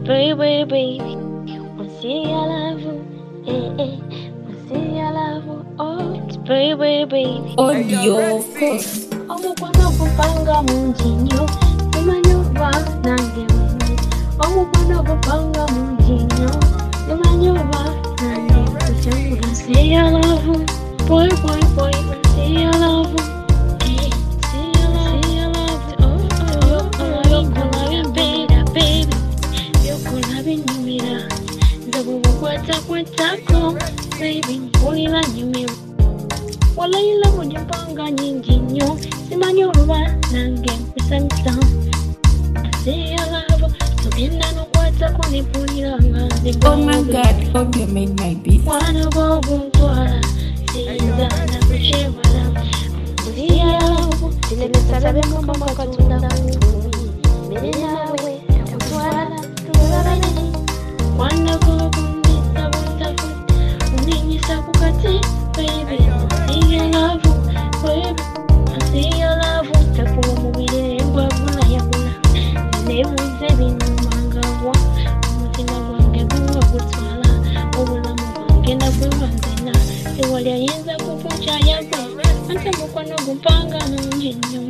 Baby, baby, see I love you, see I love you, oh, baby, baby. Oh, yo, of course. Omukwano gupanga munjinyo, nimanyuba nange wene. Omukwano gupanga munjinyo, nimanyuba nange kuchangula. See I love you, boy, boy, boy, see I love you. Baby, mpulira nyumiwa walayila mujipanga nyingi nnyo simanyoba nange nkusanyusa aseyalabo tugenda nokwatako nepuliranga Oh my God, hope you made my beat. mwana bwobuntwala siyinza nakukyewala aseyalabo tinenesabemu mama katonda kuntumi mbere nawe yakutwala tulabane mwana bwobundisa buntafu uninyisa kukati baby I see your love baby I see your love takuwa mubire ngwabula yabula nebuze binumangabwa umutima gwange guwa gutwala obulamu bwange nabwebanzena tewali ayinza kukunkyayagwe ante mukwano gumpanga mungi nnyo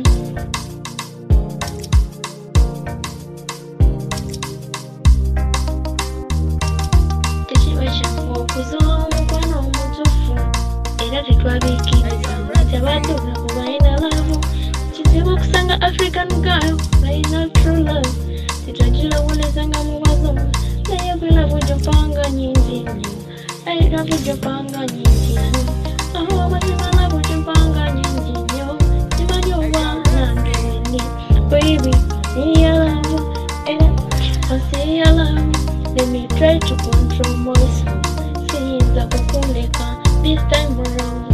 tekiba kyangu okuzola omukwano omutuufu era tetwabikiriza tebadula kubalina love kizibu kusanga African girl balina true love tetwagilowolezanga mubazo naye bulavu gyopanga nyingi nnyo ayiravu gyopanga nyingi nnyo aho bazimalavu gyopanga nyingi nnyo simanyi oba nange wene baby I see your love I see your love let me try to control myself siyinza kukuleka this time around